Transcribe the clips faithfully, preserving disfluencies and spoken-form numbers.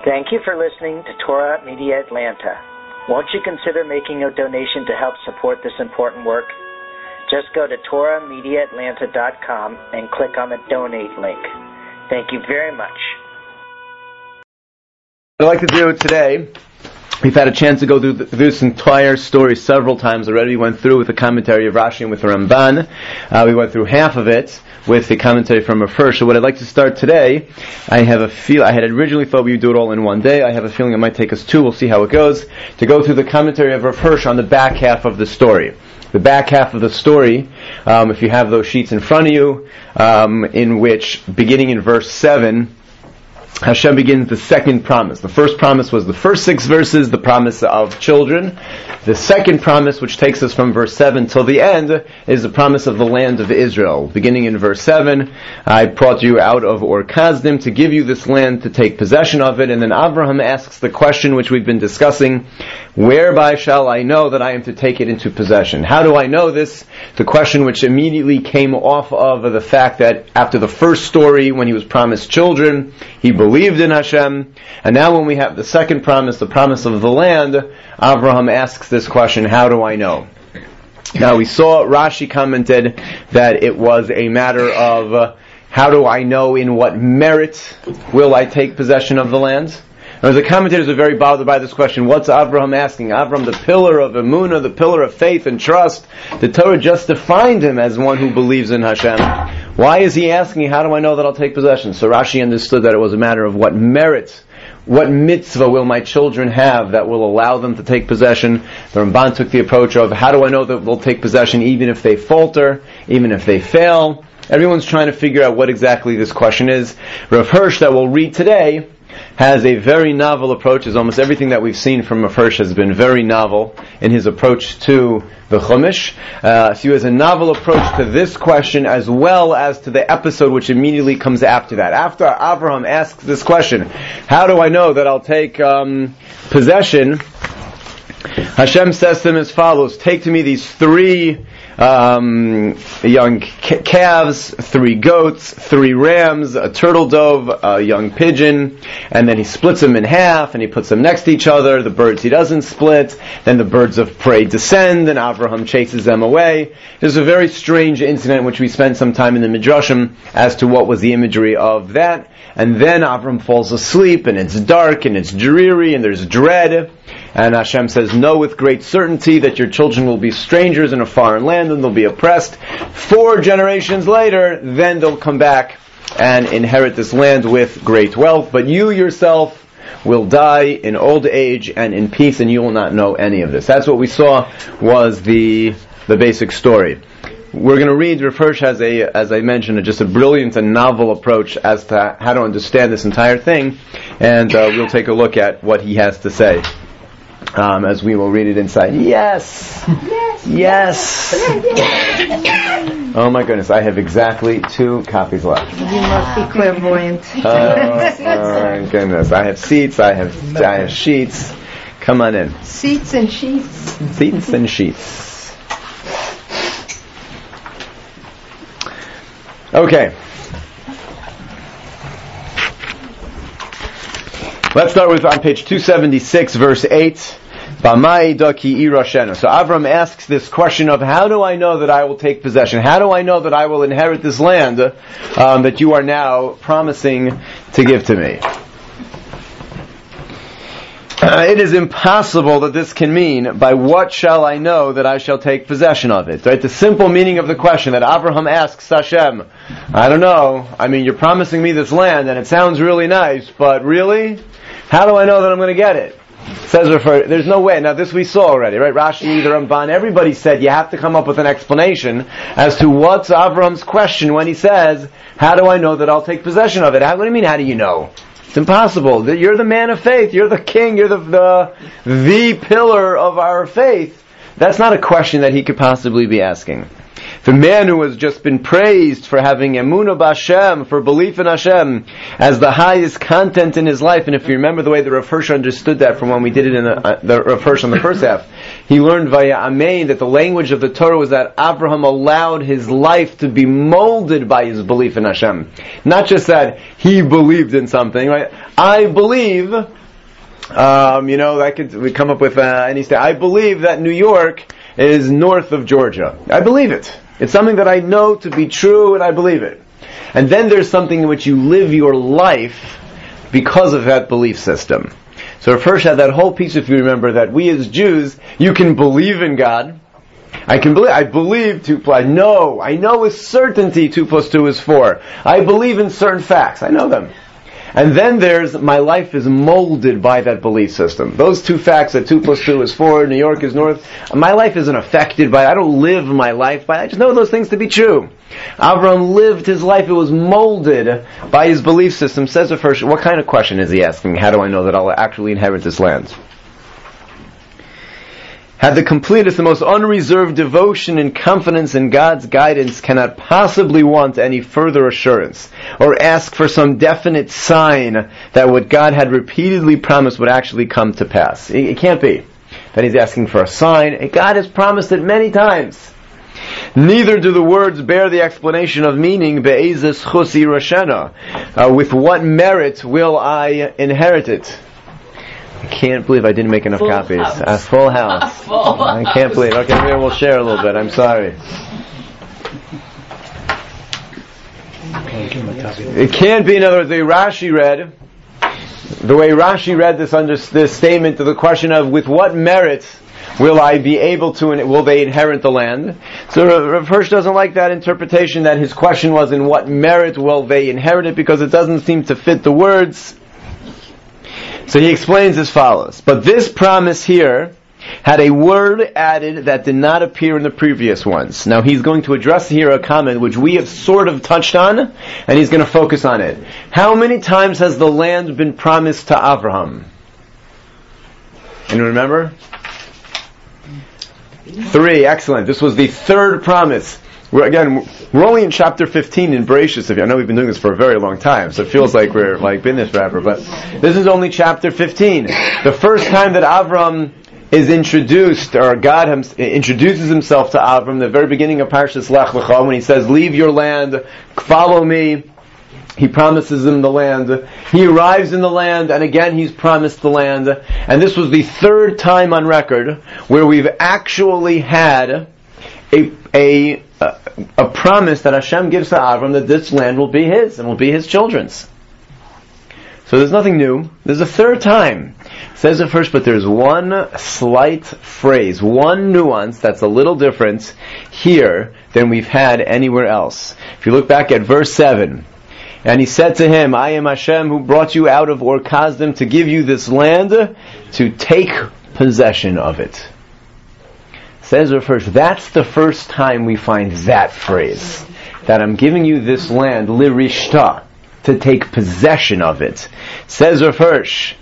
Thank you for listening to Torah Media Atlanta. Won't you consider making a donation to help support this important work? Just go to torah media atlanta dot com and click on the donate link. Thank you very much. What I'd like to do today, we've had a chance to go through this entire story several times already. We went through with the commentary of Rashi and with the Ramban. Uh, we went through half of it with the commentary from Rav Hirsch. So what I'd like to start today, I have a feel. I had originally thought we would do it all in one day. I have a feeling it might take us two. We'll see how it goes. To go through the commentary of Rav Hirsch on the back half of the story. The back half of the story, um, if you have those sheets in front of you, um, in which, beginning in verse seven, Hashem begins the second promise. The first promise was the first six verses, the promise of children. The second promise, which takes us from verse seven till the end, is the promise of the land of Israel. Beginning in verse seven, I brought you out of Ur Kasdim to give you this land to take possession of it. And then Abraham asks the question which we've been discussing, whereby shall I know that I am to take it into possession? How do I know this? The question which immediately came off of the fact that after the first story, when he was promised children, he believed in Hashem. And now when we have the second promise, the promise of the land, Abraham asks this question, how do I know? Now we saw, Rashi commented that it was a matter of, uh, how do I know in what merit will I take possession of the land? Now, the commentators are very bothered by this question. What's Abraham asking? Abraham, the pillar of Emunah, the pillar of faith and trust. The Torah just defined him as one who believes in Hashem. Why is he asking, how do I know that I'll take possession? So Rashi understood that it was a matter of what merit, what mitzvah will my children have that will allow them to take possession. The Ramban took the approach of, how do I know that they'll take possession even if they falter, even if they fail? Everyone's trying to figure out what exactly this question is. Rav Hirsch, that we'll read today, has a very novel approach, as almost everything that we've seen from Rav Hirsch has been very novel in his approach to the Chumash. Uh, so he has a novel approach to this question as well as to the episode which immediately comes after that. After Abraham asks this question, how do I know that I'll take um, possession? Hashem says to him as follows, take to me these three Um, young calves, three goats, three rams, a turtle dove, a young pigeon, and then he splits them in half and he puts them next to each other. The birds he doesn't split, then the birds of prey descend and Abraham chases them away. There's a very strange incident in which we spent some time in the Midrashim as to what was the imagery of that. And then Abraham falls asleep and it's dark and it's dreary and there's dread. And Hashem says, know with great certainty that your children will be strangers in a foreign land and they'll be oppressed. Four generations later, then they'll come back and inherit this land with great wealth. But you yourself will die in old age and in peace, and you will not know any of this. That's what we saw was the the basic story. We're going to read, Rav Hirsch has a, as I mentioned, just a brilliant and novel approach as to how to understand this entire thing, and uh, we'll take a look at what he has to say. Um, as we will read it inside. Yes! Yes! Yes! yes. Oh my goodness, I have exactly two copies left. You must be clairvoyant. Oh my goodness, I have seats, I have, I have sheets. Come on in. Seats and sheets. Seats and sheets. Okay. Let's start with on page two seventy-six, verse eight. Bamai daki irashenu. So Avram asks this question of, how do I know that I will take possession? How do I know that I will inherit this land um, that you are now promising to give to me? Uh, it is impossible that this can mean, by what shall I know that I shall take possession of it? Right? The simple meaning of the question that Abraham asks Hashem, I don't know, I mean, you're promising me this land and it sounds really nice, but really? How do I know that I'm going to get it? Says refer, there's no way. Now this we saw already, right? Rashi, the Ramban, everybody said you have to come up with an explanation as to what's Avram's question when he says, how do I know that I'll take possession of it? How, what do you mean, how do you know? It's impossible. You're the man of faith. You're the king. You're the, the, the pillar of our faith. That's not a question that he could possibly be asking. The man who has just been praised for having emunah b'Hashem, for belief in Hashem, as the highest content in his life. And if you remember the way the Rav Hirsch understood that from when we did it in the, uh, the Rav Hirsch on the first half, he learned via Amen that the language of the Torah was that Abraham allowed his life to be molded by his belief in Hashem. Not just that he believed in something, right? I believe, um, you know, I could we come up with uh, any state. I believe that New York is north of Georgia. I believe it. It's something that I know to be true, and I believe it. And then there's something in which you live your life because of that belief system. So Rav Hirsch had that whole piece, if you remember, that we as Jews, you can believe in God. I can believe, I believe two plus, I know, I know with certainty two plus two is four. I believe in certain facts. I know them. And then there's, my life is molded by that belief system. Those two facts, that two plus two is four, New York is north, my life isn't affected by, I don't live my life by, I just know those things to be true. Avraham lived his life, it was molded by his belief system. Says the first, what kind of question is he asking? How do I know that I'll actually inherit this land? Had the completest, the most unreserved devotion and confidence in God's guidance, cannot possibly want any further assurance or ask for some definite sign that what God had repeatedly promised would actually come to pass. It, it can't be that he's asking for a sign. God has promised it many times. Neither do the words bear the explanation of meaning, be'ezes chusi rashena, uh, with what merit will I inherit it? I can't believe I didn't make enough full copies. House. A full house. A full I can't house. believe. Okay, maybe we'll share a little bit. I'm sorry. It can't be, in other words, the Rashi read, the way Rashi read this under this statement to the question of with what merit will I be able to, will they inherit the land? So Rav Hirsch doesn't like that interpretation that his question was in what merit will they inherit it, because it doesn't seem to fit the words. So he explains as follows. But this promise here had a word added that did not appear in the previous ones. Now he's going to address here a comment which we have sort of touched on, and he's going to focus on it. How many times has the land been promised to Avraham? Anyone remember? Three. Excellent. This was the third promise. We're, again, we're only in chapter fifteen in Bereshis. I know we've been doing this for a very long time, so it feels like we're like been this forever. But this is only chapter fifteen. The first time that Avram is introduced, or God him, introduces himself to Avram, the very beginning of Parshas Lech Lecha, when he says, "Leave your land, follow me." He promises him the land. He arrives in the land, and again he's promised the land. And this was the third time on record where we've actually had a a a, a promise that Hashem gives to Avram that this land will be his and will be his children's. So there's nothing new. There's a third time. It says it first, but there's one slight phrase, one nuance that's a little different here than we've had anywhere else. If you look back at verse seven, and he said to him, I am Hashem who brought you out of Ur Kasdim to give you this land, to take possession of it. Says it first, that's the first time we find that phrase, that I'm giving you this land, lirishta, to take possession of it. Says Rav Hirsch,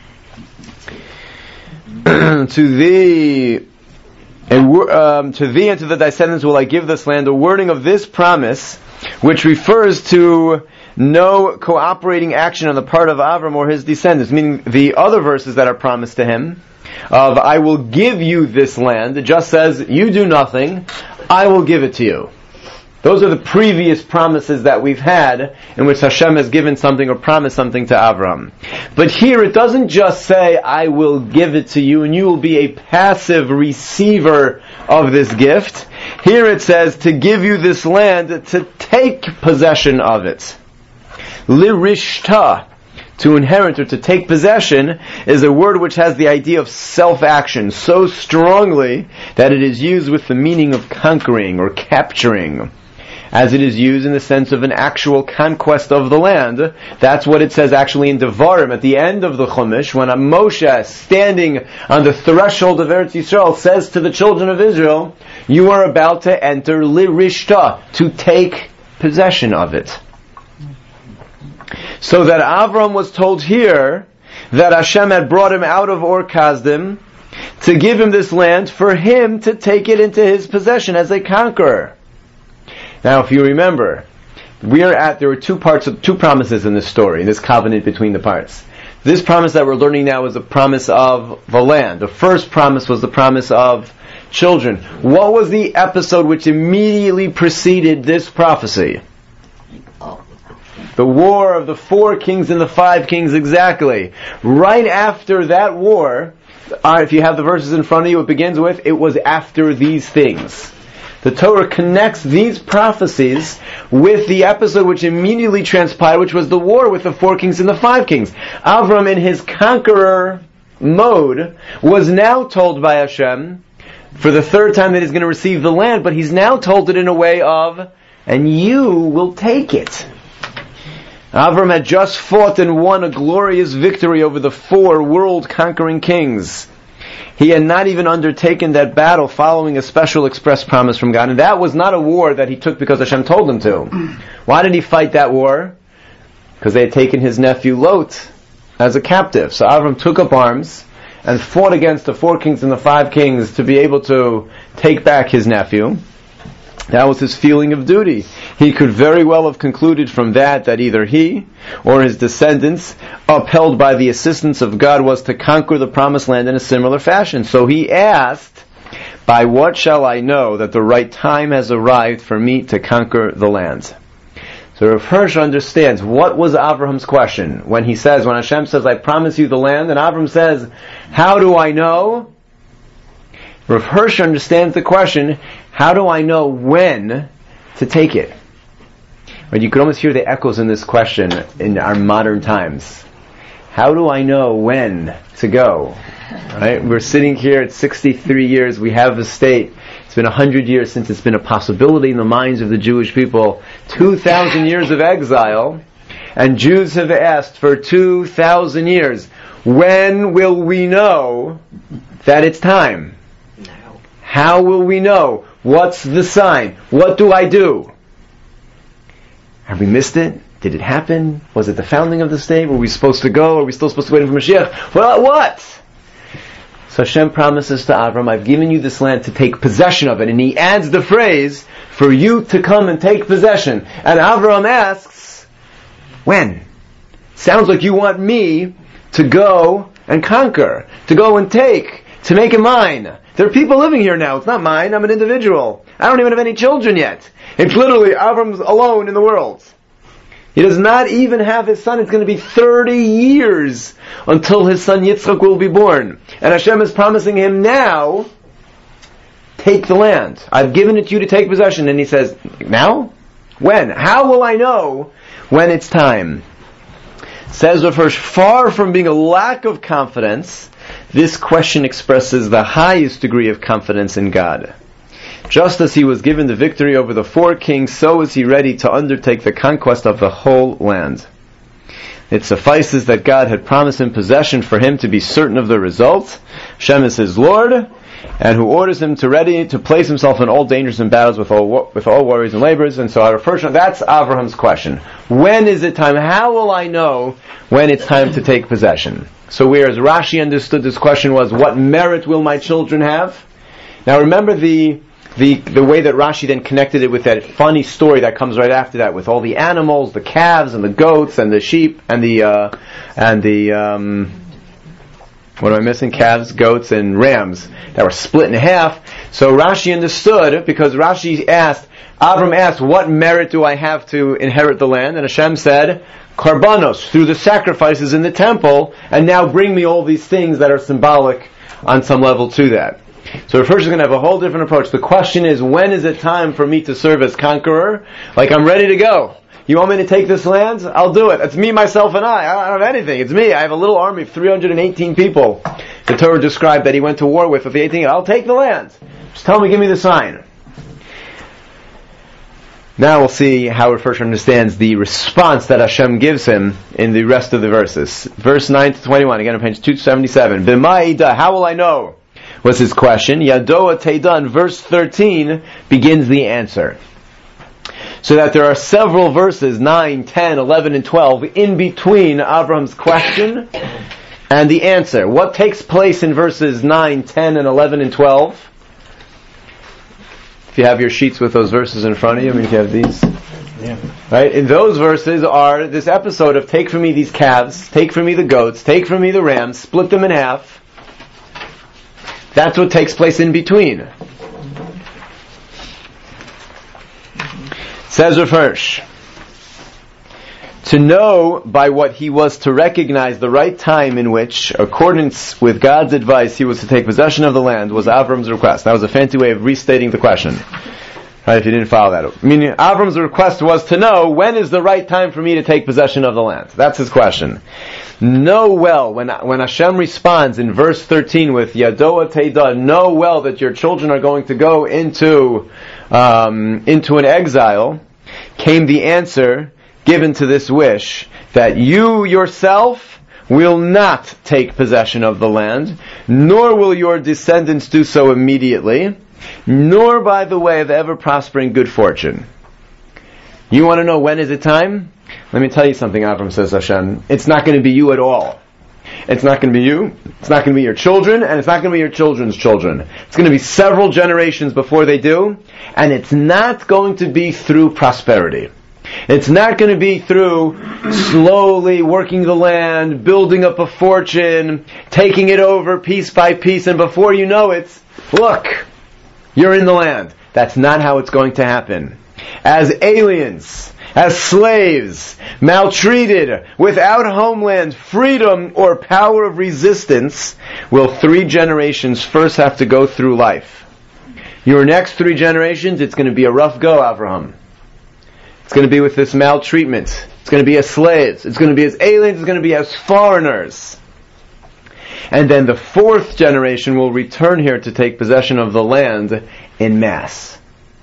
to thee, and, um, to thee and to the descendants will I give this land, a wording of this promise, which refers to no cooperating action on the part of Avram or his descendants, meaning the other verses that are promised to him, of I will give you this land, it just says, you do nothing, I will give it to you. Those are the previous promises that we've had in which Hashem has given something or promised something to Avram. But here it doesn't just say, I will give it to you and you will be a passive receiver of this gift. Here it says, to give you this land, to take possession of it. Lirishta, to inherit or to take possession, is a word which has the idea of self-action so strongly that it is used with the meaning of conquering or capturing, as it is used in the sense of an actual conquest of the land. That's what it says actually in Devarim at the end of the Chumash, when a Moshe standing on the threshold of Eretz Yisrael says to the children of Israel, you are about to enter Lirishta, to take possession of it. So that Avram was told here that Hashem had brought him out of Ur Kasdim to give him this land for him to take it into his possession as a conqueror. Now, if you remember, we are at, there were two parts of, two promises in this story, in this covenant between the parts. This promise that we're learning now is the promise of the land. The first promise was the promise of children. What was the episode which immediately preceded this prophecy? The war of the four kings and the five kings, exactly. Right after that war, uh, if you have the verses in front of you, it begins with, it was after these things. The Torah connects these prophecies with the episode which immediately transpired, which was the war with the four kings and the five kings. Avram, in his conqueror mode, was now told by Hashem, for the third time, that he's going to receive the land, but he's now told it in a way of, and you will take it. Avram had just fought and won a glorious victory over the four world-conquering kings. He had not even undertaken that battle following a special express promise from God. And that was not a war that he took because Hashem told him to. Why did he fight that war? Because they had taken his nephew Lot as a captive. So Avram took up arms and fought against the four kings and the five kings to be able to take back his nephew. That was his feeling of duty. He could very well have concluded from that that either he or his descendants, upheld by the assistance of God, was to conquer the promised land in a similar fashion. So he asked, by what shall I know that the right time has arrived for me to conquer the land? So Rav Hirsch understands what was Avraham's question when he says, when Hashem says, I promise you the land, and Avram says, how do I know? Rav Hirsch understands the question, how do I know when to take it? Right, you could almost hear the echoes in this question in our modern times. How do I know when to go? Right? We're sitting here at sixty-three years, we have the state. It's been a hundred years since it's been a possibility in the minds of the Jewish people. Two thousand years of exile, and Jews have asked for two thousand years, when will we know that it's time? How will we know? What's the sign? What do I do? Have we missed it? Did it happen? Was it the founding of the state? Were we supposed to go? Are we still supposed to wait for Mashiach? Well, what? So Hashem promises to Avram, I've given you this land to take possession of it. And he adds the phrase, for you to come and take possession. And Avram asks, when? Sounds like you want me to go and conquer, to go and take, to make it mine. There are people living here now. It's not mine. I'm an individual. I don't even have any children yet. It's literally Avram's alone in the world. He does not even have his son. It's going to be thirty years until his son Yitzchak will be born. And Hashem is promising him now, take the land. I've given it to you to take possession. And he says, now? When? How will I know when it's time? Says Rav Hirsch, far from being a lack of confidence, this question expresses the highest degree of confidence in God. Just as he was given the victory over the four kings, so is he ready to undertake the conquest of the whole land. It suffices that God had promised him possession for him to be certain of the result. Hashem is his Lord, and who orders him to ready to place himself in all dangers and battles with all with all worries and labors. And so I refer to that's Avraham's question. When is it time? How will I know when it's time to take possession? So whereas Rashi understood this question was, what merit will my children have? Now remember the the the way that Rashi then connected it with that funny story that comes right after that, with all the animals, the calves and the goats and the sheep and the uh, and the um, what am I missing? Calves, goats, and rams that were split in half. So Rashi understood, because Rashi asked, Avram asked, what merit do I have to inherit the land? And Hashem said, Karbanos, through the sacrifices in the temple, and now bring me all these things that are symbolic on some level to that. So first is going to have a whole different approach. The question is, when is it time for me to serve as conqueror? Like, I'm ready to go. You want me to take this land? I'll do it. It's me, myself, and I. I don't have anything. It's me. I have a little army of three hundred eighteen people. The Torah described that he went to war with, with the eighteen. I'll take the land. Just tell me, give me the sign. Now we'll see how Rav Hirsch understands the response that Hashem gives him in the rest of the verses. Verse nine to twenty-one, again on page two seventy-seven. B'ma'ida, how will I know? Was his question. Yadoa Teidan, verse thirteen, begins the answer. So that there are several verses, nine, ten, eleven, and twelve, in between Avram's question and the answer. What takes place in verses nine, ten, and eleven, and twelve? If you have your sheets with those verses in front of you, I mean, if you have these. Yeah. Right? In those verses are this episode of take from me these calves, take from me the goats, take from me the rams, split them in half. That's what takes place in between. Says Rav Hirsch, to know by what he was to recognize the right time in which, accordance with God's advice, he was to take possession of the land was Avram's request. That was a fancy way of restating the question. Right, if you didn't follow that. Meaning, Avram's request was to know when is the right time for me to take possession of the land. That's his question. Know well, when when Hashem responds in verse thirteen with Yadoa Teida, know well that your children are going to go into um, into an exile, came the answer given to this wish that you yourself will not take possession of the land, nor will your descendants do so immediately, nor by the way of ever prospering good fortune. You want to know when is it time? Let me tell you something, Avram, says Hashem. It's not going to be you at all. It's not going to be you, it's not going to be your children, and it's not going to be your children's children. It's going to be several generations before they do, and it's not going to be through prosperity. It's not going to be through slowly working the land, building up a fortune, taking it over piece by piece, and before you know it, look, you're in the land. That's not how it's going to happen. As aliens, as slaves, maltreated, without homeland, freedom, or power of resistance, will three generations first have to go through life. Your next three generations, it's going to be a rough go, Avraham. It's going to be with this maltreatment. It's going to be as slaves. It's going to be as aliens. It's going to be as foreigners. And then the fourth generation will return here to take possession of the land in mass.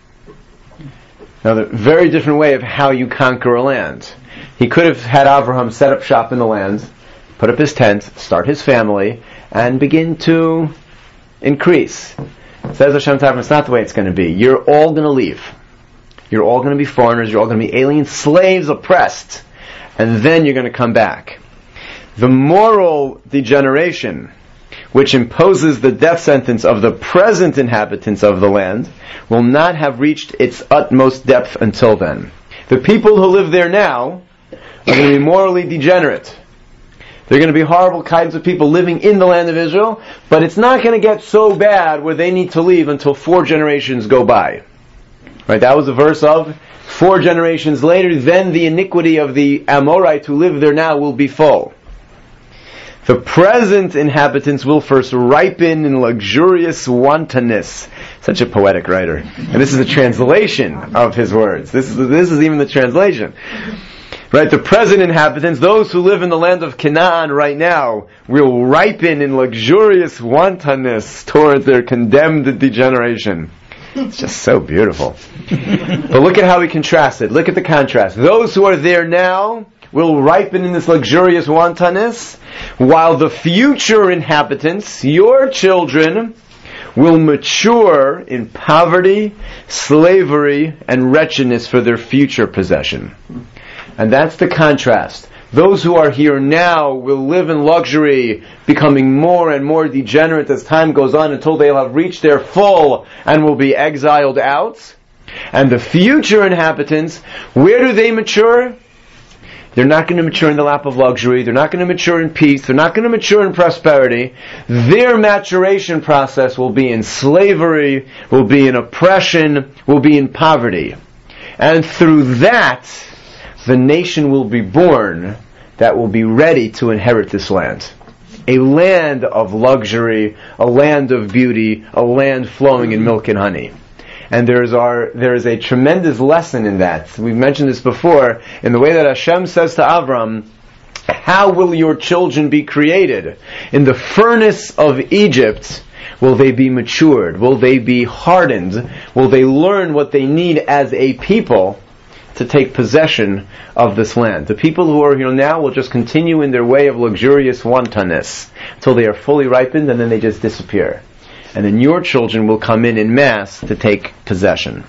Now, a very different way of how you conquer a land. He could have had Avraham set up shop in the land, put up his tent, start his family, and begin to increase. Says Hashem Tavram, it's not the way it's going to be. You're all going to leave. You're all going to be foreigners, you're all going to be alien slaves, oppressed. And then you're going to come back. The moral degeneration, which imposes the death sentence of the present inhabitants of the land, will not have reached its utmost depth until then. The people who live there now are going to be morally degenerate. They're going to be horrible kinds of people living in the land of Israel, but it's not going to get so bad where they need to leave until four generations go by. Right, that was a verse of four generations later, then the iniquity of the Amorites who live there now will be full. The present inhabitants will first ripen in luxurious wantonness. Such a poetic writer. And this is a translation of his words. This is, this is even the translation. Right, the present inhabitants, those who live in the land of Canaan right now, will ripen in luxurious wantonness towards their condemned degeneration. It's just so beautiful. But look at how he contrasts it. Look at the contrast. Those who are there now will ripen in this luxurious wantonness, while the future inhabitants, your children, will mature in poverty, slavery, and wretchedness for their future possession. And that's the contrast. Those who are here now will live in luxury, becoming more and more degenerate as time goes on until they'll have reached their full and will be exiled out. And the future inhabitants, where do they mature? They're not going to mature in the lap of luxury. They're not going to mature in peace. They're not going to mature in prosperity. Their maturation process will be in slavery, will be in oppression, will be in poverty. And through that, the nation will be born that will be ready to inherit this land. A land of luxury, a land of beauty, a land flowing in milk and honey. And there's our, there is a tremendous lesson in that. We've mentioned this before, in the way that Hashem says to Avram, how will your children be created? In the furnace of Egypt, will they be matured? Will they be hardened? Will they learn what they need as a people to take possession of this land? The people who are here now will just continue in their way of luxurious wantonness until they are fully ripened, and then they just disappear. And then your children will come in in mass to take possession.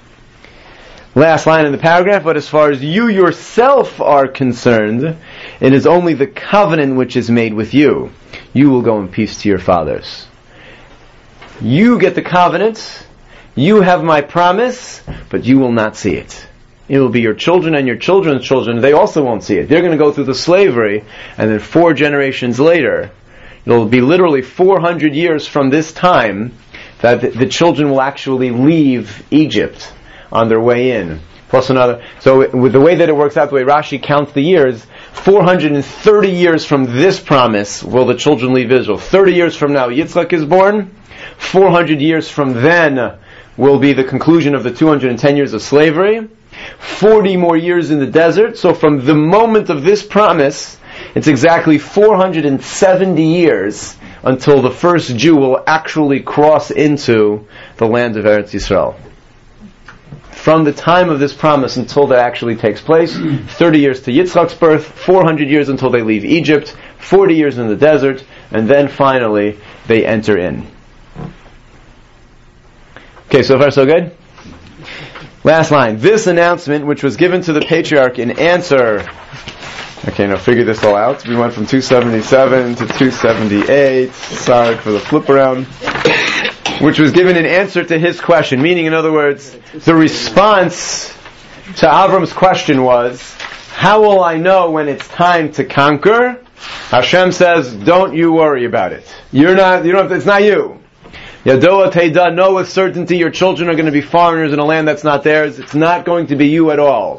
Last line in the paragraph, but as far as you yourself are concerned, it is only the covenant which is made with you. You will go in peace to your fathers. You get the covenant. You have my promise, but you will not see it. It will be your children and your children's children. They also won't see it. They're going to go through the slavery, and then four generations later, it'll be literally four hundred years from this time that the, the children will actually leave Egypt on their way in. Plus another. So with the way that it works out, the way Rashi counts the years, four hundred thirty years from this promise will the children leave Israel. thirty years from now, Yitzchak is born. four hundred years from then will be the conclusion of the two hundred ten years of slavery. forty more years in the desert. So from the moment of this promise, it's exactly four hundred seventy years until the first Jew will actually cross into the land of Eretz Yisrael. From the time of this promise until that actually takes place, thirty years to Yitzchak's birth, four hundred years until they leave Egypt, forty years in the desert, and then finally they enter in. Okay, so far so good? Last line. This announcement, which was given to the patriarch in answer... Okay, now figure this all out. We went from two seventy-seven to two seventy-eight. Sorry for the flip around. Which was given in answer to his question. Meaning, in other words, the response to Avram's question was, how will I know when it's time to conquer? Hashem says, don't you worry about it. You're not, you don't have to, it's not you. Yadoa Teida, know with certainty your children are going to be foreigners in a land that's not theirs. It's not going to be you at all.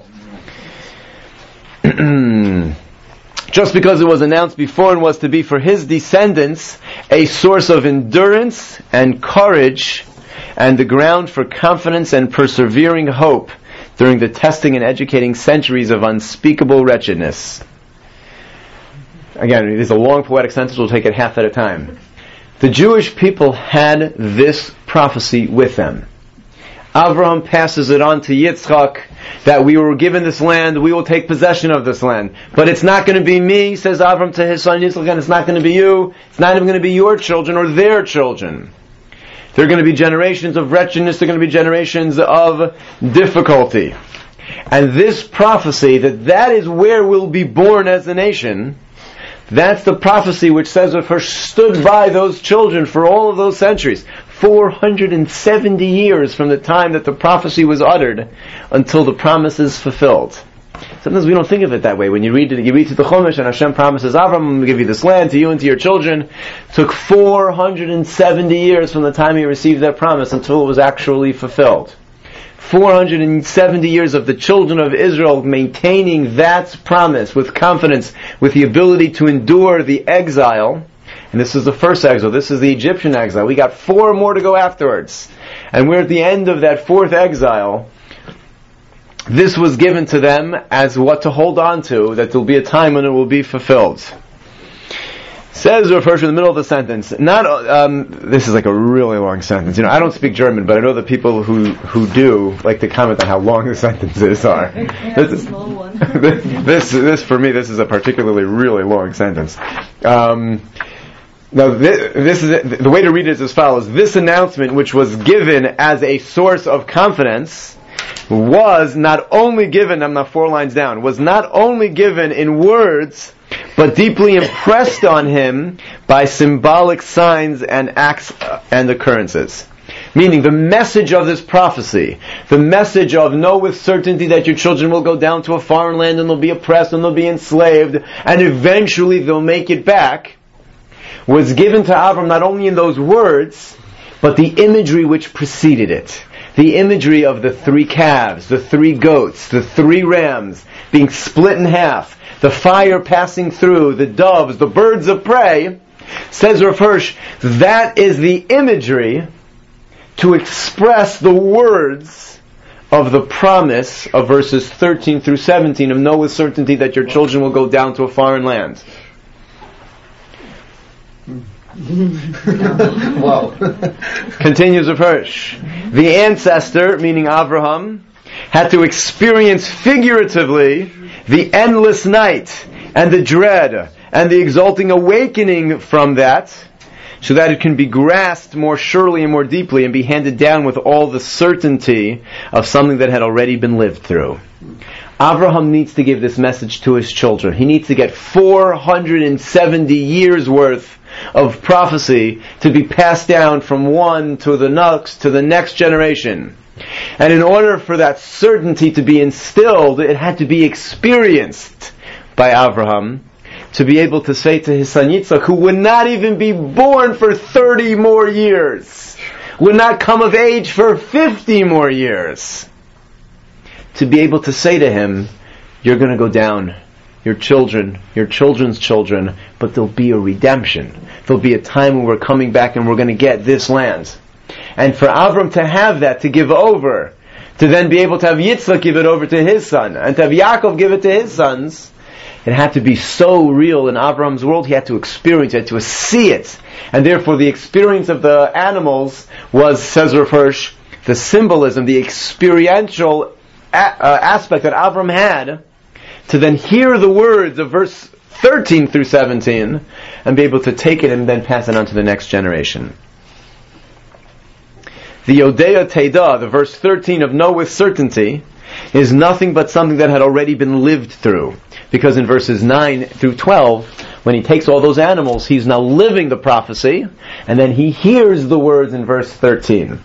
Just because it was announced before and was to be for his descendants a source of endurance and courage and the ground for confidence and persevering hope during the testing and educating centuries of unspeakable wretchedness. Again, it is a long poetic sentence, we'll take it half at a time. The Jewish people had this prophecy with them. Avraham passes it on to Yitzchak that we were given this land, we will take possession of this land. But it's not going to be me, says Avraham to his son Yitzchak, and it's not going to be you, it's not even going to be your children or their children. There are going to be generations of wretchedness, there are going to be generations of difficulty. And this prophecy, that that is where we'll be born as a nation, that's the prophecy which says that first stood by those children for all of those centuries. four hundred seventy years from the time that the prophecy was uttered until the promise is fulfilled. Sometimes we don't think of it that way. When you read it, you read to the Chumash and Hashem promises, Avram, I'm going to give you this land to you and to your children. It took four hundred seventy years from the time he received that promise until it was actually fulfilled. four hundred seventy years of the children of Israel maintaining that promise with confidence, with the ability to endure the exile. And this is the first exile. This is the Egyptian exile. We got four more to go afterwards. And we're at the end of that fourth exile. This was given to them as what to hold on to, that there will be a time when it will be fulfilled. Says Rav Hirsch in the middle of the sentence. Not um, this is like a really long sentence. You know, I don't speak German, but I know that people who who do like to comment on how long the sentences are. This is small one. this, this this for me this is a particularly really long sentence. Um, now this, this is the way to read it is as follows: this announcement, which was given as a source of confidence, was not only given. I'm not four lines down. Was not only given in words, but deeply impressed on him by symbolic signs and acts and occurrences. Meaning the message of this prophecy, the message of know with certainty that your children will go down to a foreign land and they'll be oppressed and they'll be enslaved and eventually they'll make it back, was given to Avram not only in those words, but the imagery which preceded it. The imagery of the three calves, the three goats, the three rams being split in half, the fire passing through, the doves, the birds of prey, says Rav Hirsch, that is the imagery to express the words of the promise of verses thirteen through seventeen of know with certainty that your children will go down to a foreign land. Wow. Continues Rav Hirsch. The ancestor, meaning Avraham, had to experience figuratively the endless night and the dread and the exulting awakening from that, so that it can be grasped more surely and more deeply and be handed down with all the certainty of something that had already been lived through. Avraham needs to give this message to his children. He needs to get four hundred seventy years worth of prophecy to be passed down from one to the next to the next generation. And in order for that certainty to be instilled, it had to be experienced by Avraham to be able to say to his son Yitzchak, who would not even be born for thirty more years, would not come of age for fifty more years, to be able to say to him, you're going to go down, your children, your children's children, but there'll be a redemption. There'll be a time when we're coming back and we're going to get this land. And for Avram to have that, to give over, to then be able to have Yitzchak give it over to his son, and to have Yaakov give it to his sons, it had to be so real in Avram's world, he had to experience it, he had to see it. And therefore the experience of the animals was, says Rav Hirsch, the symbolism, the experiential a- uh, aspect that Avram had, to then hear the words of verse thirteen through seventeen, and be able to take it and then pass it on to the next generation. The Yodea Teda, the verse thirteen of know with certainty, is nothing but something that had already been lived through. Because in verses nine through twelve, when he takes all those animals, he's now living the prophecy, and then he hears the words in verse thirteen.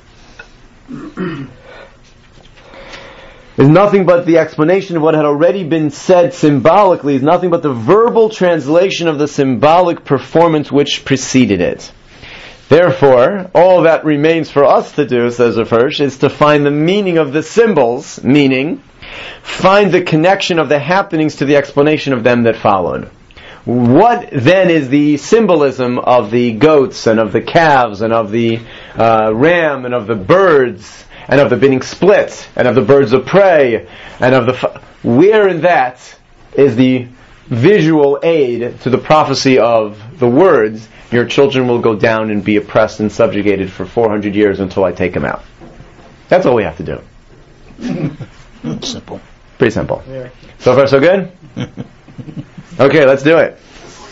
Is nothing but the explanation of what had already been said symbolically, is nothing but the verbal translation of the symbolic performance which preceded it. Therefore, all that remains for us to do, says Rav Hirsch, is to find the meaning of the symbols, meaning, find the connection of the happenings to the explanation of them that followed. What then is the symbolism of the goats and of the calves and of the uh, ram and of the birds and of the being split and of the birds of prey and of the... F- where in that is the visual aid to the prophecy of the words, your children will go down and be oppressed and subjugated for four hundred years until I take them out. That's all we have to do. Simple. Pretty simple. Yeah. So far so good? Okay, let's do it.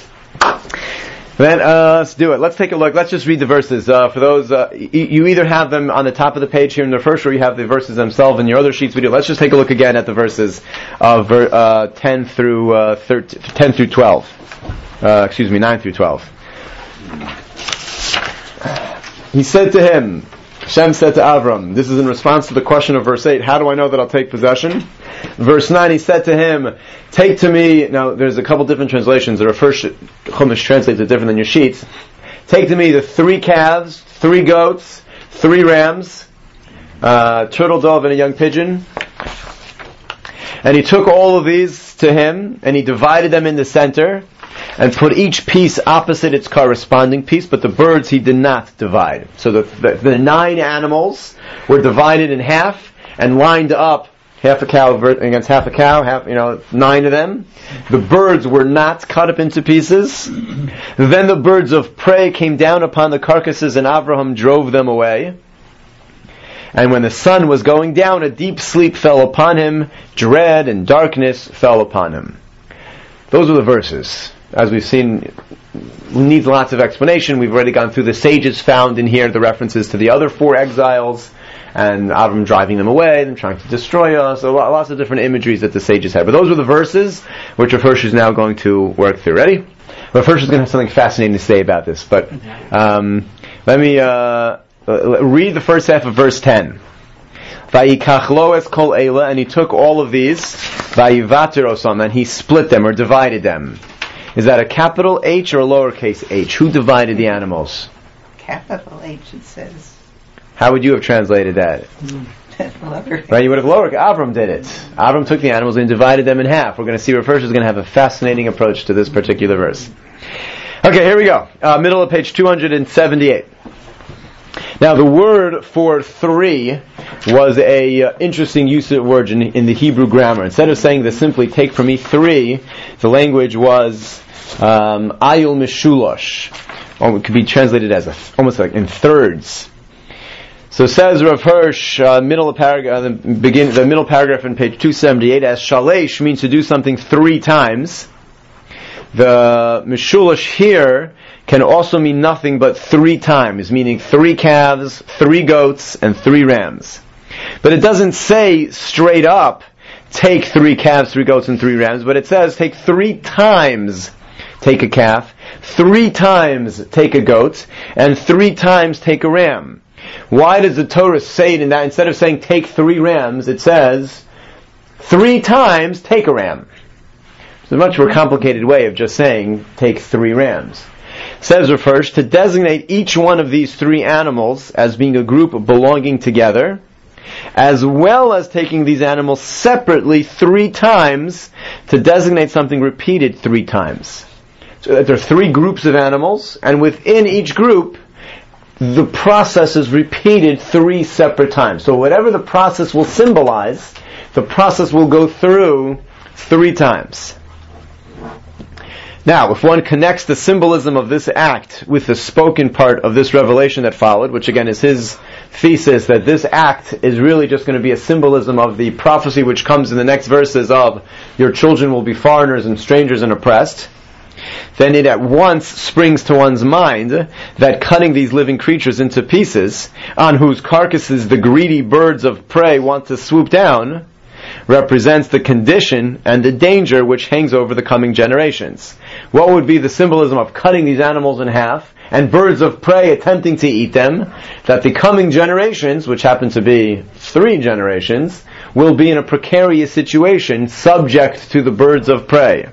Then uh, let's do it. Let's take a look. Let's just read the verses. Uh, for those, uh, y- you either have them on the top of the page here in the first, or you have the verses themselves in your other sheets video. Let's just take a look again at the verses of uh, ten through uh, thirteen, ten through twelve. Uh, excuse me, nine through twelve. He said to him, Hashem said to Avram, this is in response to the question of verse eight, how do I know that I'll take possession? Verse nine, he said to him, take to me, now there's a couple different translations, the first Chumash translates it different than your sheets. Take to me the three calves, three goats, three rams, uh, turtle dove and a young pigeon. And he took all of these to him, and he divided them in the center, and put each piece opposite its corresponding piece, but the birds he did not divide. So the, the, the nine animals were divided in half and lined up, half a cow against half a cow, half, you know, nine of them. The birds were not cut up into pieces. Then the birds of prey came down upon the carcasses, and Avraham drove them away. And when the sun was going down, a deep sleep fell upon him, dread and darkness fell upon him. Those were the verses. As we've seen, needs lots of explanation. We've already gone through the sages found in here, the references to the other four exiles, and Avram driving them away, and trying to destroy us, so lots of different imageries that the sages had. But those were the verses which Rav Hirsch is now going to work through. Ready? Rav Hirsch is going to have something fascinating to say about this, but um, let me uh, read the first half of verse ten. Vayikach lo es kol eila, and he took all of these, vayivater osam, and he split them or divided them. Is that a capital H or a lowercase h? Who divided the animals? Capital H, it says. How would you have translated that? Lowercase. Right, you would have lowered. Avram did it. Avram took the animals and divided them in half. We're going to see Rav Hirsch is going to have a fascinating approach to this particular verse. Okay, here we go. Uh, middle of page two hundred seventy-eight. Now, the word for three was a uh, interesting use of word in, in the Hebrew grammar. Instead of saying the simply take from me three, the language was um, ayul mishulosh. Or it could be translated as a, almost like in thirds. So says Rav Hirsch, uh, middle of paragraph, uh, the begin the middle paragraph in page two seventy-eight, as shalesh means to do something three times. The mishulosh here can also mean nothing but three times, meaning three calves, three goats, and three rams. But it doesn't say straight up take three calves, three goats, and three rams, but it says take three times take a calf, three times take a goat, and three times take a ram. Why does the Torah say it in that? Instead of saying take three rams, it says three times take a ram. It's a much more complicated way of just saying take three rams. It says refers to designate each one of these three animals as being a group belonging together, as well as taking these animals separately three times to designate something repeated three times. So that there are three groups of animals, and within each group, the process is repeated three separate times. So whatever the process will symbolize, the process will go through three times. Now, if one connects the symbolism of this act with the spoken part of this revelation that followed, which again is his thesis that this act is really just going to be a symbolism of the prophecy which comes in the next verses of your children will be foreigners and strangers and oppressed, then it at once springs to one's mind that cutting these living creatures into pieces, on whose carcasses the greedy birds of prey want to swoop down, represents the condition and the danger which hangs over the coming generations. What would be the symbolism of cutting these animals in half and birds of prey attempting to eat them? That the coming generations, which happen to be three generations, will be in a precarious situation subject to the birds of prey.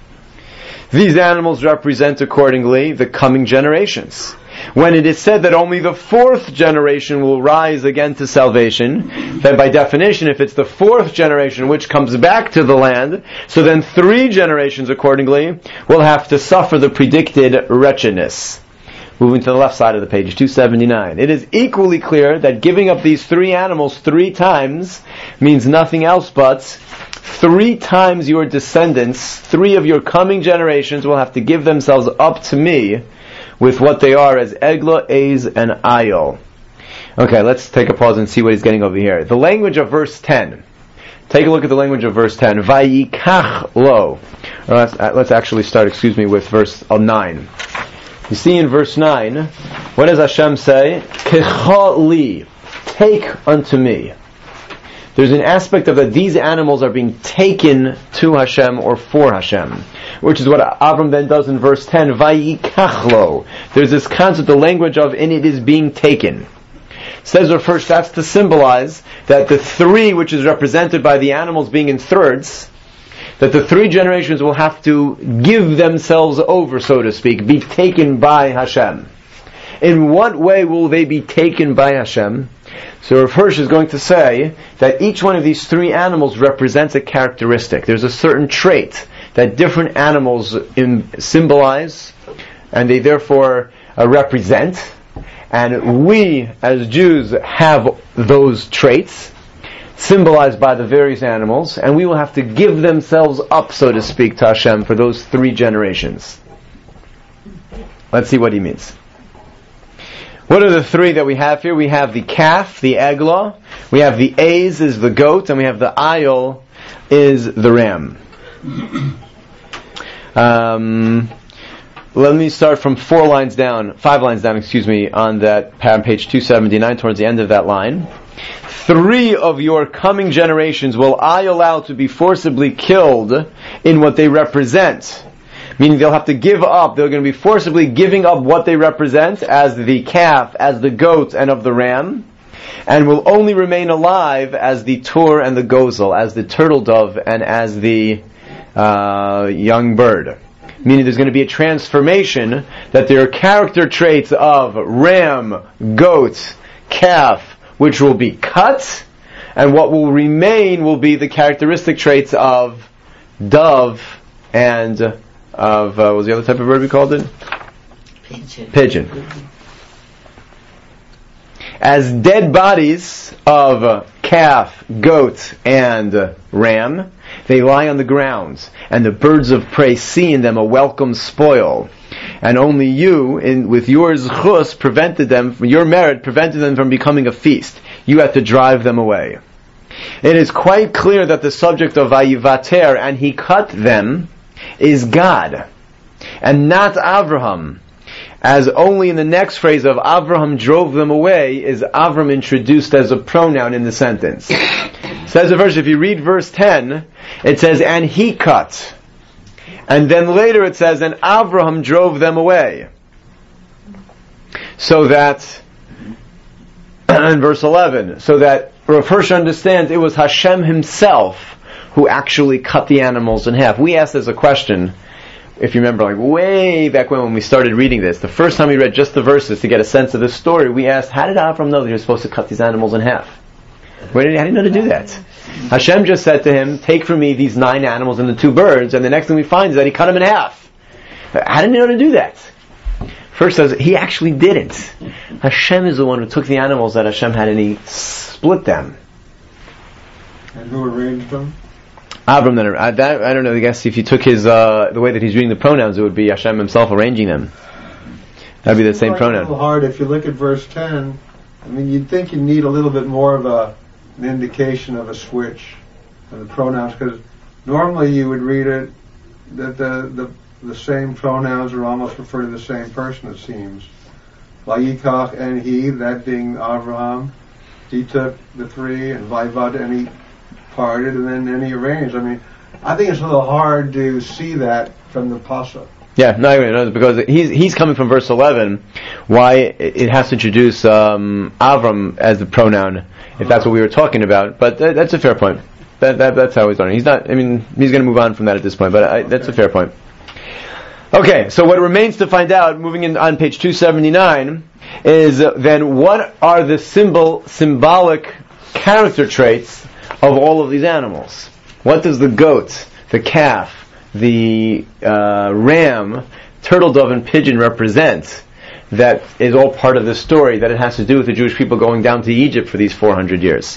These animals represent accordingly the coming generations. When it is said that only the fourth generation will rise again to salvation, then by definition, if it's the fourth generation which comes back to the land, so then three generations accordingly will have to suffer the predicted wretchedness. Moving to the left side of the page, two seventy-nine. It is equally clear that giving up these three animals three times means nothing else but three times your descendants, three of your coming generations will have to give themselves up to me with what they are as Eglah, Ez, and Ayil. Okay, let's take a pause and see what he's getting over here. The language of verse ten. Take a look at the language of verse ten. Vayikach lo. Let's, let's actually start, excuse me, with verse nine. You see in verse nine, what does Hashem say? Kecha li. Take unto me. There's an aspect of that these animals are being taken to Hashem or for Hashem, which is what Avram then does in verse ten, Vayikachlo. There's this concept, the language of, and it is being taken. Says or first, that's to symbolize that the three, which is represented by the animals being in thirds, that the three generations will have to give themselves over, so to speak, be taken by Hashem. In what way will they be taken by Hashem? So Rav Hirsch is going to say that each one of these three animals represents a characteristic. There's a certain trait that different animals in, symbolize, and they therefore uh, represent. And we, as Jews, have those traits symbolized by the various animals, and we will have to give themselves up, so to speak, to Hashem for those three generations. Let's see what he means. What are the three that we have here? We have the calf, the eglah, we have the ez, is the goat, and we have the ayil, is the ram. Um, let me start from four lines down, five lines down, excuse me, on that page two seventy-nine, towards the end of that line. Three of your coming generations will I allow to be forcibly killed in what they represent. Meaning they'll have to give up, they're going to be forcibly giving up what they represent as the calf, as the goat, and of the ram, and will only remain alive as the tur and the gozel, as the turtle dove and as the uh, young bird. Meaning there's going to be a transformation, that there are character traits of ram, goat, calf, which will be cut, and what will remain will be the characteristic traits of dove and of, uh, what was the other type of bird we called it? Pigeon. Pigeon. As dead bodies of uh, calf, goat, and uh, ram, they lie on the ground, and the birds of prey see in them a welcome spoil. And only you, in, with your zchus, prevented them, your merit prevented them from becoming a feast. You had to drive them away. It is quite clear that the subject of Vayivater, and he cut them, is God, and not Avraham, as only in the next phrase of Avraham drove them away is Avram introduced as a pronoun in the sentence. Says the verse, if you read verse ten, it says, and he cut. And then later it says, and Avraham drove them away. So that, in verse eleven, so that Rav Hirsch understands it was Hashem himself who actually cut the animals in half. We asked as a question, if you remember, like way back when, when we started reading this, the first time we read just the verses to get a sense of this story, we asked, how did Avraham know that he was supposed to cut these animals in half? Where did he, how did he know to do that? Hashem just said to him, take from me these nine animals and the two birds, and the next thing we find is that he cut them in half. How did he know to do that? First says, he actually didn't. Hashem is the one who took the animals that Hashem had and he split them. And who arranged them? Avram, then, I, that, I don't know, I guess if you took his, uh, the way that he's reading the pronouns, it would be Hashem himself arranging them. That'd be the same like pronoun. It's a little hard if you look at verse ten. I mean, you'd think you need a little bit more of a, an indication of a switch of the pronouns, because normally you would read it that the, the the same pronouns are almost refer to the same person, it seems. Vayikach and he, that being Avraham, he took the three, and Vayvad and he parted, and then and he arranged. I mean, I think it's a little hard to see that from the pasuk. Yeah, no, I agree, no, because he's he's coming from verse eleven. Why it has to introduce um, Avram as the pronoun, if that's what we were talking about. But that, that's a fair point. That, that that's how he's learning. He's not. I mean, he's going to move on from that at this point. But I, that's a fair point. Okay, so what remains to find out, moving in on page two seventy-nine, is uh, then what are the symbol symbolic character traits of all of these animals? What does the goat, the calf, the uh, ram, turtle dove, and pigeon represent that is all part of this story, that it has to do with the Jewish people going down to Egypt for these four hundred years?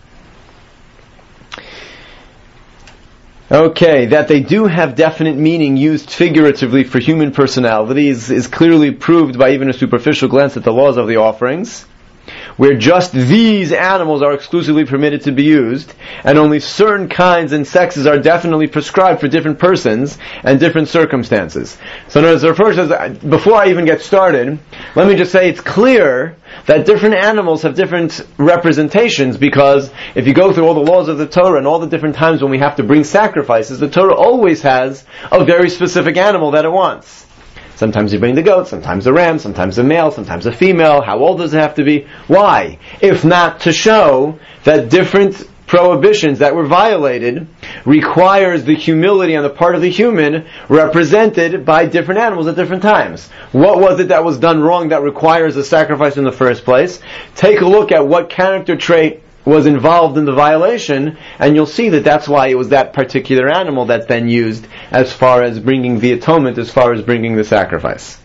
Okay, that they do have definite meaning used figuratively for human personalities is clearly proved by even a superficial glance at the laws of the offerings, where just these animals are exclusively permitted to be used, and only certain kinds and sexes are definitely prescribed for different persons and different circumstances. So notice the first says, before I even get started, let me just say it's clear that different animals have different representations, because if you go through all the laws of the Torah and all the different times when we have to bring sacrifices, the Torah always has a very specific animal that it wants. Sometimes you bring the goat, sometimes the ram, sometimes the male, sometimes the female. How old does it have to be? Why? If not to show that different prohibitions that were violated requires the humility on the part of the human represented by different animals at different times. What was it that was done wrong that requires a sacrifice in the first place? Take a look at what character trait was involved in the violation, and you'll see that that's why it was that particular animal that's then used as far as bringing the atonement, as far as bringing the sacrifice.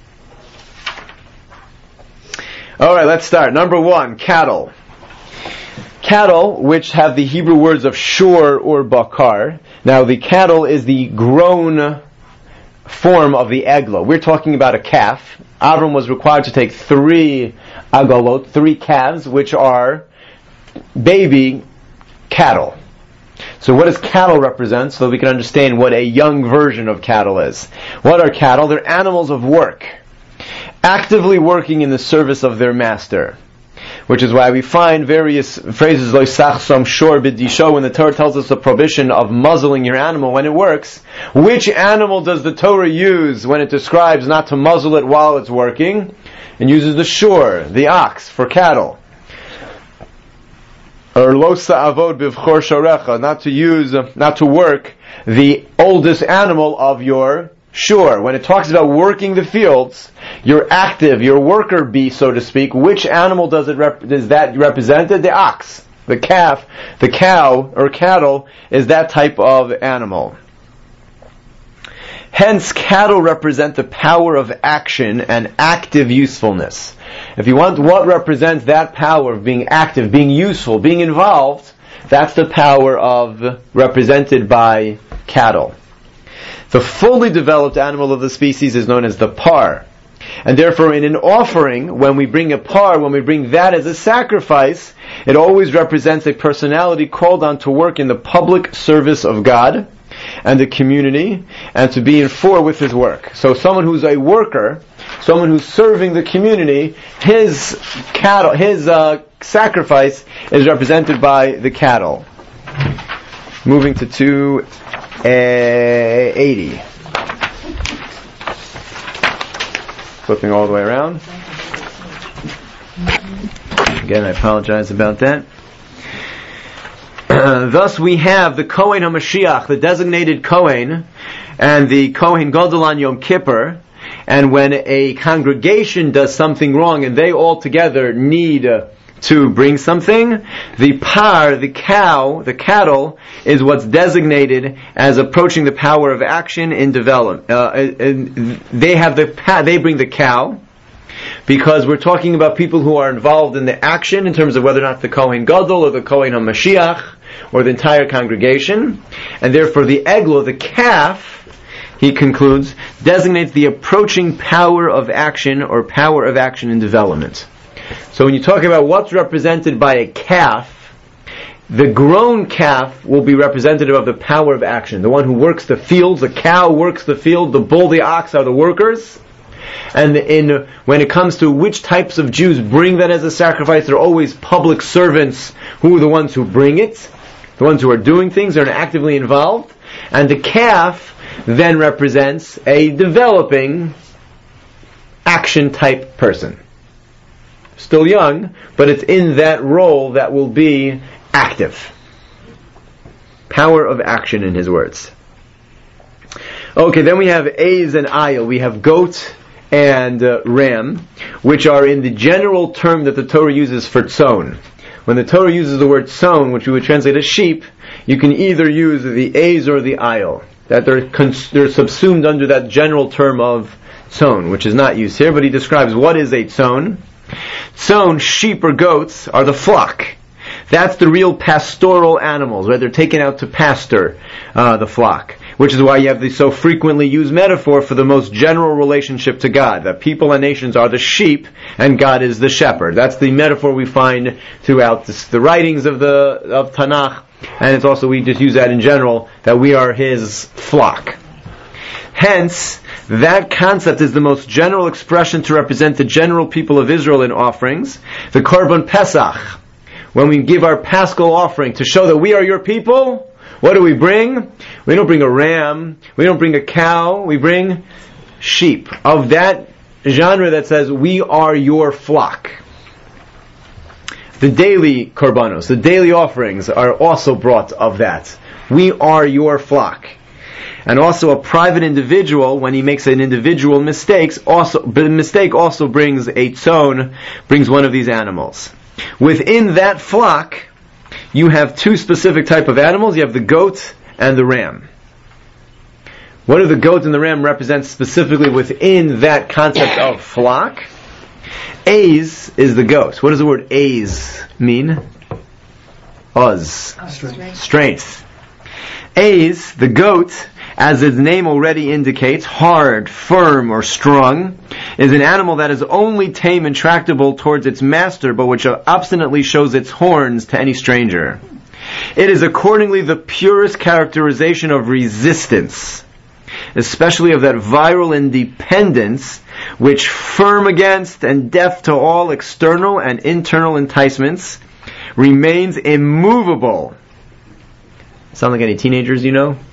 Alright, let's start. Number one, cattle. Cattle, which have the Hebrew words of shor or bakar. Now, the cattle is the grown form of the eglah. We're talking about a calf. Avram was required to take three agalot, three calves, which are baby cattle. So what does cattle represent, so that we can understand what a young version of cattle is? What are cattle? They're animals of work, actively working in the service of their master. Which is why we find various phrases like sachsam shor b'disho, when the Torah tells us the prohibition of muzzling your animal when it works. Which animal does the Torah use when it describes not to muzzle it while it's working? It uses the shor, the ox, for cattle. Or lo sa'avod bivchor shorecha, not to use, not to work the oldest animal of your shore. When it talks about working the fields, your active, your worker bee, so to speak, which animal does it rep- is that represented? The ox, the calf, the cow, or cattle is that type of animal. Hence, cattle represent the power of action and active usefulness. If you want what represents that power of being active, being useful, being involved, that's the power of represented by cattle. The fully developed animal of the species is known as the par. And therefore, in an offering, when we bring a par, when we bring that as a sacrifice, it always represents a personality called on to work in the public service of God and the community, and to be in for with his work. So someone who's a worker, someone who's serving the community, his cattle, his uh, sacrifice is represented by the cattle. Moving to two eighty. Flipping all the way around. Again, I apologize about that. Uh, thus we have the Kohen HaMashiach, the designated Kohen, and the Kohen Gadol on Yom Kippur. And when a congregation does something wrong and they all together need uh, to bring something, the par, the cow, the cattle, is what's designated as approaching the power of action in development. Uh, and they have the pa- they bring the cow, because we're talking about people who are involved in the action in terms of whether or not the Kohen Gadol or the Kohen HaMashiach or the entire congregation, and therefore the eglah, the calf, he concludes, designates the approaching power of action or power of action in development. So when you talk about what's represented by a calf, the grown calf will be representative of the power of action. The one who works the fields, the cow works the field, the bull, the ox are the workers. And in when it comes to which types of Jews bring that as a sacrifice, they're always public servants who are the ones who bring it, the ones who are doing things, they're actively involved. And the calf then represents a developing action type person. Still young, but it's in that role that will be active. Power of action, in his words. Okay, then we have Aiz and Ayil. We have goat and uh, ram, which are in the general term that the Torah uses for tzon. When the Torah uses the word tzon, which we would translate as sheep, you can either use the Aiz or the Ayil. That they're, cons- they're subsumed under that general term of tzon, which is not used here, but he describes what is a tzon. Tzon, sheep or goats, are the flock. That's the real pastoral animals, right? They're taken out to pasture uh, the flock, which is why you have the so frequently used metaphor for the most general relationship to God, that people and nations are the sheep and God is the shepherd. That's the metaphor we find throughout this, the writings of the of Tanakh, and it's also, we just use that in general, that we are His flock. Hence, that concept is the most general expression to represent the general people of Israel in offerings. The Korban Pesach, when we give our Paschal offering to show that we are your people, what do we bring? We don't bring a ram, we don't bring a cow, we bring sheep. Of that genre that says, we are your flock. The daily korbanos, the daily offerings are also brought of that. We are your flock. And also a private individual, when he makes an individual mistakes, also, but the mistake also brings a tzon, brings one of these animals. Within that flock, you have two specific type of animals. You have the goat and the ram. What do the goat and the ram represent specifically within that concept of flock? Aiz is the goat. What does the word aiz mean? Oz. Oh, strength. Strength. Aiz, the goat, as its name already indicates, hard, firm, or strong, is an animal that is only tame and tractable towards its master, but which obstinately shows its horns to any stranger. It is accordingly the purest characterization of resistance, especially of that viral independence, which, firm against and deaf to all external and internal enticements, remains immovable. Sound like any teenagers you know?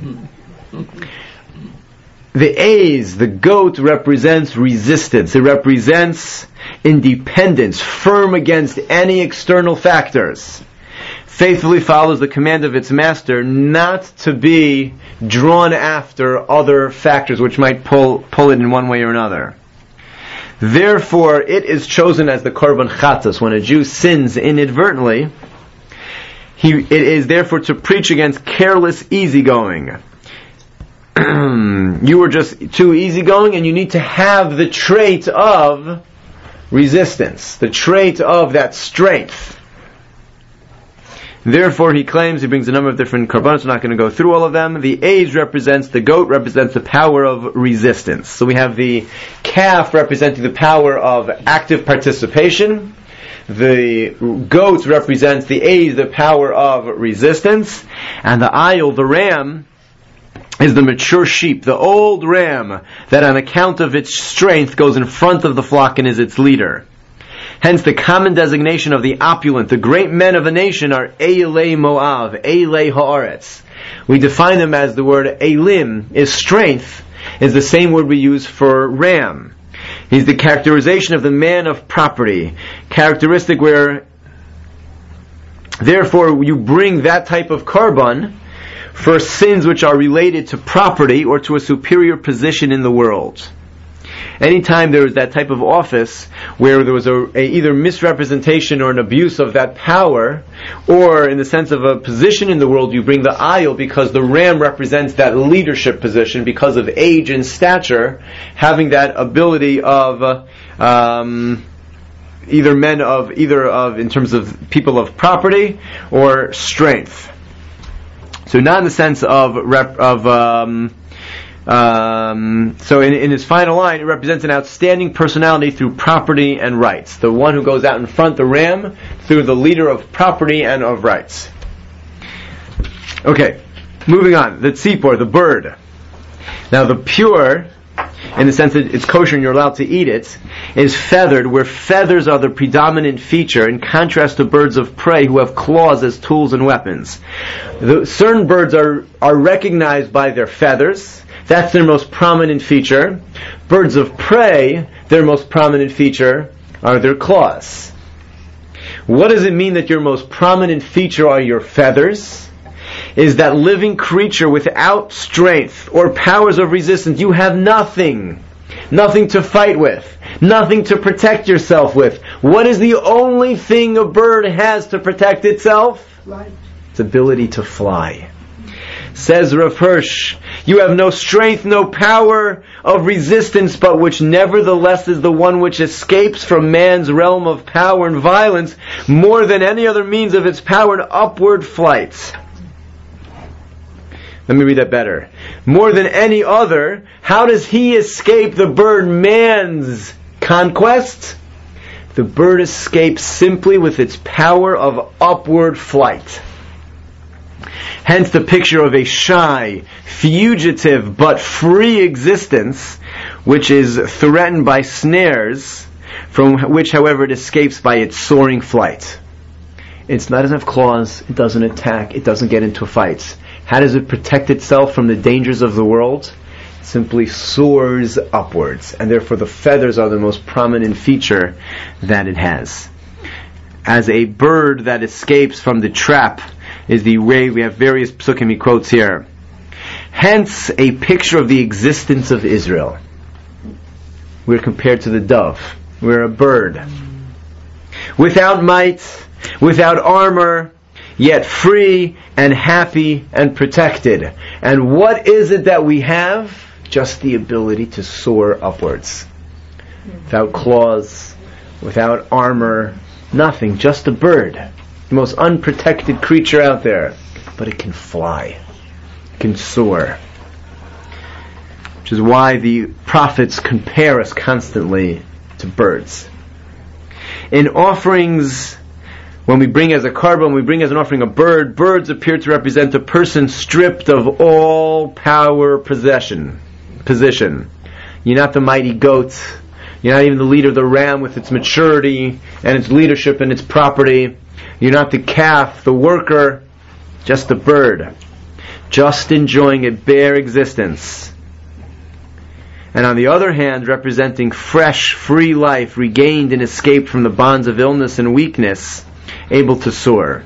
The Aiz, the goat, represents resistance. It represents independence, firm against any external factors. Faithfully follows the command of its master not to be drawn after other factors which might pull pull it in one way or another. Therefore, it is chosen as the korban chatos. When a Jew sins inadvertently, he, it is therefore to preach against careless easygoing. You were just too easygoing, and you need to have the trait of resistance, the trait of that strength. Therefore, he claims, he brings a number of different korbanos, we're not going to go through all of them. The Aiz represents, the goat represents the power of resistance. So we have the calf representing the power of active participation. The goat represents the Aiz, the power of resistance. And the Ayil, the ram, is the mature sheep, the old ram, that on account of its strength goes in front of the flock and is its leader. Hence the common designation of the opulent, the great men of a nation are Eilei Moav, Eilei Haaretz. We define them as the word Elim is strength, is the same word we use for ram. He's the characterization of the man of property, characteristic where therefore you bring that type of korban for sins which are related to property or to a superior position in the world. Anytime there is that type of office where there was a, a either misrepresentation or an abuse of that power, or in the sense of a position in the world, you bring the ayil because the ram represents that leadership position because of age and stature, having that ability of uh, um, either men of either of in terms of people of property or strength. So not in the sense of rep, of um, Um, so in, in his final line, it represents an outstanding personality through property and rights. The one who goes out in front, the ram, through the leader of property and of rights. Okay, moving on. The tzipor, the bird. Now the pure, in the sense that it's kosher and you're allowed to eat it, is feathered, where feathers are the predominant feature, in contrast to birds of prey who have claws as tools and weapons. The, certain birds are, are recognized by their feathers. That's their most prominent feature. Birds of prey, their most prominent feature are their claws. What does it mean that your most prominent feature are your feathers? Is that living creature without strength or powers of resistance, you have nothing. Nothing to fight with. Nothing to protect yourself with. What is the only thing a bird has to protect itself? Flight. Its ability to fly. Says Rav Hirsch, you have no strength, no power of resistance, but which nevertheless is the one which escapes from man's realm of power and violence more than any other means of its power and upward flight. Let me read that better. More than any other, how does he escape the bird man's conquest? The bird escapes simply with its power of upward flight. Hence the picture of a shy, fugitive, but free existence, which is threatened by snares, from which, however, it escapes by its soaring flight. It's not enough claws, it doesn't attack, it doesn't get into fights. How does it protect itself from the dangers of the world? It simply soars upwards, and therefore the feathers are the most prominent feature that it has. As a bird that escapes from the trap is the way, we have various psukim he quotes here. Hence, a picture of the existence of Israel. We're compared to the dove. We're a bird. Without might, without armor, yet free and happy and protected. And what is it that we have? Just the ability to soar upwards. Without claws, without armor, nothing, just a bird. The most unprotected creature out there. But it can fly. It can soar. Which is why the prophets compare us constantly to birds. In offerings, when we bring as a korban, we bring as an offering a bird, birds appear to represent a person stripped of all power possession, position. You're not the mighty goat. You're not even the leader of the ram with its maturity and its leadership and its property. You're not the calf, the worker, just a bird. Just enjoying a bare existence. And on the other hand, representing fresh, free life, regained and escaped from the bonds of illness and weakness, able to soar.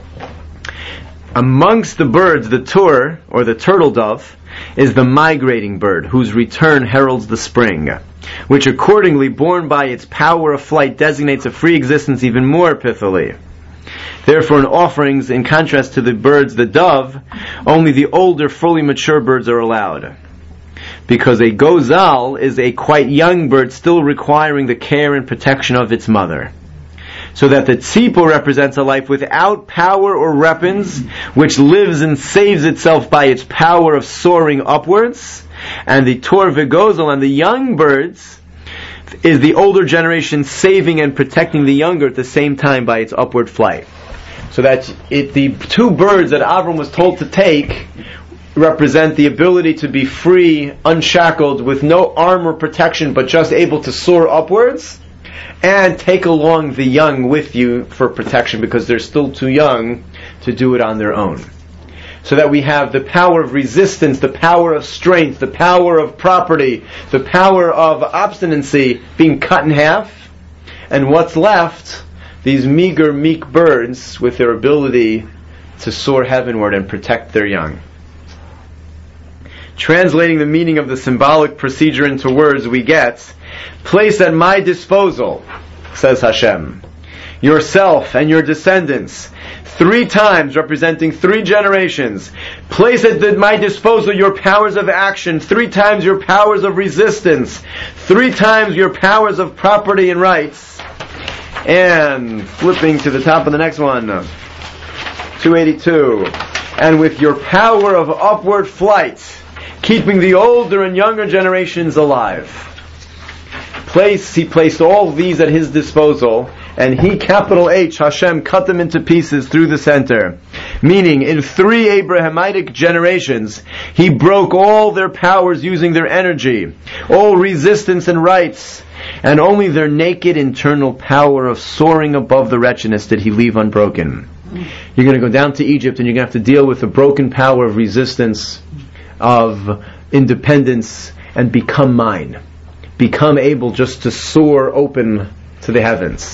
Amongst the birds, the tur, or the turtle dove, is the migrating bird, whose return heralds the spring, which accordingly, borne by its power of flight, designates a free existence even more pithily. Therefore, in offerings, in contrast to the birds, the dove, only the older, fully mature birds are allowed. Because a gozal is a quite young bird still requiring the care and protection of its mother. So that the tzipor represents a life without power or weapons, which lives and saves itself by its power of soaring upwards. And the tur v'gozal and the young birds is the older generation saving and protecting the younger at the same time by its upward flight. So that it, the two birds that Avram was told to take represent the ability to be free, unshackled, with no armor protection, but just able to soar upwards. and take along the young with you for protection because they're still too young to do it on their own. So that we have the power of resistance, the power of strength, the power of property, the power of obstinacy being cut in half, and what's left, these meager, meek birds with their ability to soar heavenward and protect their young. Translating the meaning of the symbolic procedure into words, we get, place at my disposal, says Hashem, yourself and your descendants, three times representing three generations. Place at my disposal your powers of action, three times your powers of resistance, three times your powers of property and rights. And flipping to the top of the next one, two eighty-two, and with your power of upward flight, keeping the older and younger generations alive. Place, he placed all these at his disposal, and he, capital H, Hashem, cut them into pieces through the center. Meaning, in three Abrahamitic generations, he broke all their powers using their energy, all resistance and rights, and only their naked internal power of soaring above the wretchedness did he leave unbroken. You're going to go down to Egypt and you're going to have to deal with the broken power of resistance, of independence, and become mine. Become able just to soar open to the heavens.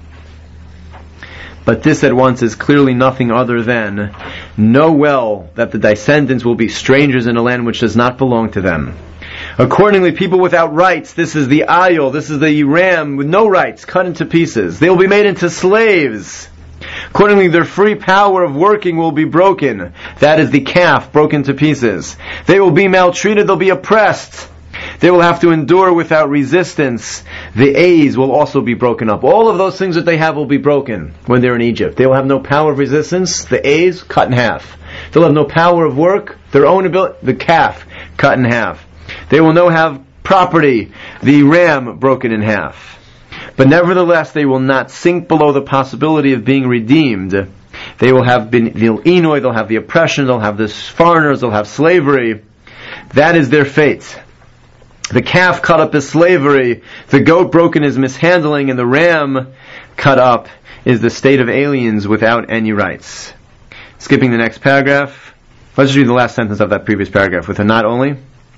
But this at once is clearly nothing other than know well that the descendants will be strangers in a land which does not belong to them. Accordingly, people without rights, this is the ayil, this is the ram with no rights, cut into pieces. They will be made into slaves. Accordingly, their free power of working will be broken. That is the calf, broken to pieces. They will be maltreated, they'll be oppressed. They will have to endure without resistance. The A's will also be broken up. All of those things that they have will be broken when they're in Egypt. They will have no power of resistance. The A's cut in half. They'll have no power of work. Their own ability, the calf cut in half. They will no have property. The ram broken in half. But nevertheless, they will not sink below the possibility of being redeemed. They will have been the Enoy, they'll have the oppression, they'll have the foreigners, they'll have slavery. That is their fate. The calf cut up is slavery, the goat broken is mishandling, and the ram cut up is the state of aliens without any rights. Skipping the next paragraph, let's read the last sentence of that previous paragraph with a not only.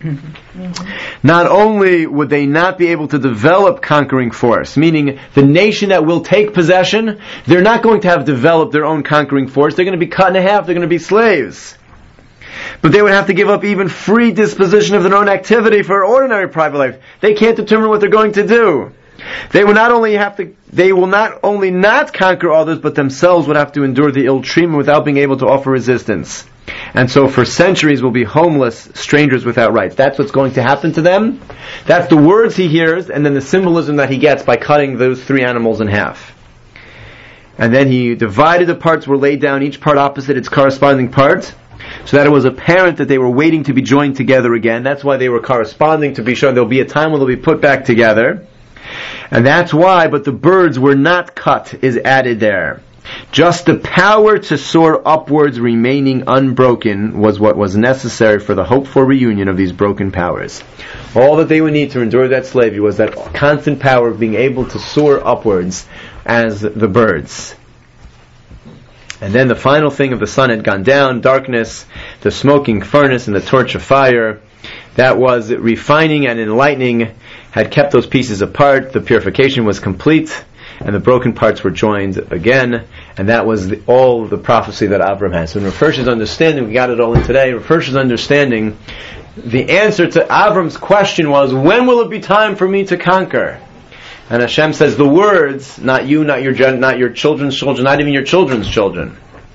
Mm-hmm. Not only would they not be able to develop conquering force, meaning the nation that will take possession, they're not going to have developed their own conquering force, they're going to be cut in half, they're going to be slaves. But they would have to give up even free disposition of their own activity for ordinary private life. They can't determine what they're going to do. They will not only have to, they will not only not conquer others, but themselves would have to endure the ill treatment without being able to offer resistance. And so for centuries will be homeless, strangers without rights. That's what's going to happen to them. That's the words he hears, and then the symbolism that he gets by cutting those three animals in half. And then he divided the parts, were laid down, each part opposite its corresponding part, so that it was apparent that they were waiting to be joined together again. That's why they were corresponding, to be sure there'll be a time when they'll be put back together. And that's why, but the birds were not cut, is added there. Just the power to soar upwards remaining unbroken was what was necessary for the hoped-for reunion of these broken powers. All that they would need to endure that slavery was that constant power of being able to soar upwards as the birds. And then the final thing of the sun had gone down, darkness, the smoking furnace and the torch of fire, that was refining and enlightening, had kept those pieces apart, the purification was complete, and the broken parts were joined again, and that was the, all the prophecy that Avram had. So in Rafirsh's understanding, we got it all in today, Rafirsh's understanding, the answer to Avram's question was, when will it be time for me to conquer? And Hashem says the words, not you, not your not your children's children, not even your children's children.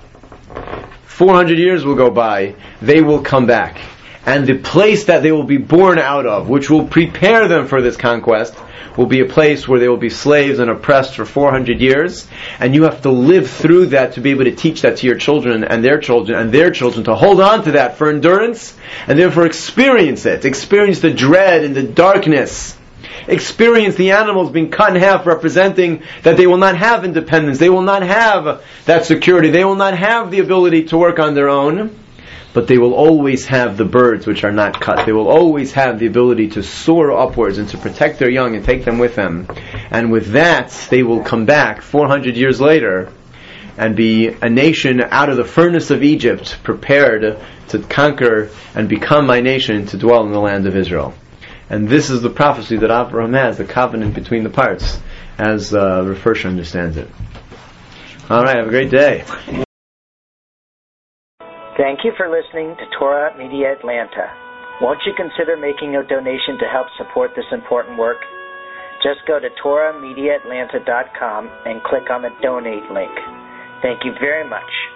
Four hundred years will go by, they will come back. And the place that they will be born out of, which will prepare them for this conquest, will be a place where they will be slaves and oppressed for four hundred years. And you have to live through that to be able to teach that to your children and their children and their children, to hold on to that for endurance, and therefore experience it. Experience the dread and the darkness. Experience the animals being cut in half, representing that they will not have independence, they will not have that security, they will not have the ability to work on their own, but they will always have the birds which are not cut. They will always have the ability to soar upwards and to protect their young and take them with them. And with that, they will come back four hundred years later and be a nation out of the furnace of Egypt, prepared to conquer and become my nation, to dwell in the land of Israel. And this is the prophecy that Abraham has, the covenant between the parts, as uh, Rav Hirsch understands it. All right, have a great day. Thank you for listening to Torah Media Atlanta. Won't you consider making a donation to help support this important work? Just go to Torah Media Atlanta dot com and click on the donate link. Thank you very much.